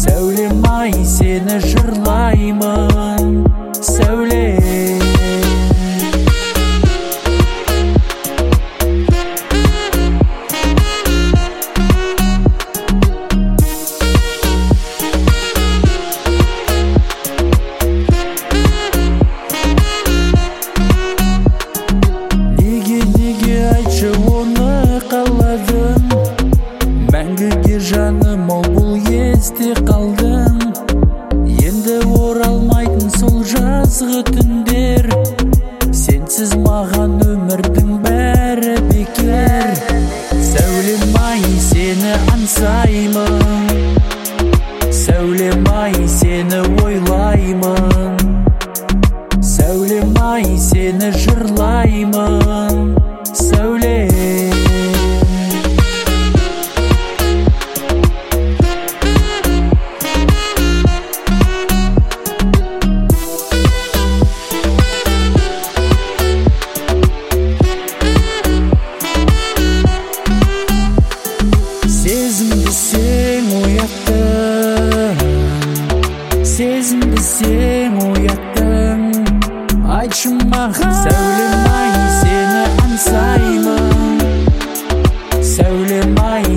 Сәулем ай, сені жырлаймын, сәулем. Неге айтшы оны қаладың, мәңгіге жаным ол бұл есте қалдың. Енді оралмайтын сол жазғы түндер, сенсіз маған өмірдің бәрі бекер. Сәулем ай, сені аңсаймын, сәулем ай, сені ойлаймын, сәулем ай, сені жырлаймын, сәулем. Сезімді сен ояттың, сезімді сен ояттың. Айтшы маған, сәулем ай, сені аңсаймын, сәулем ай,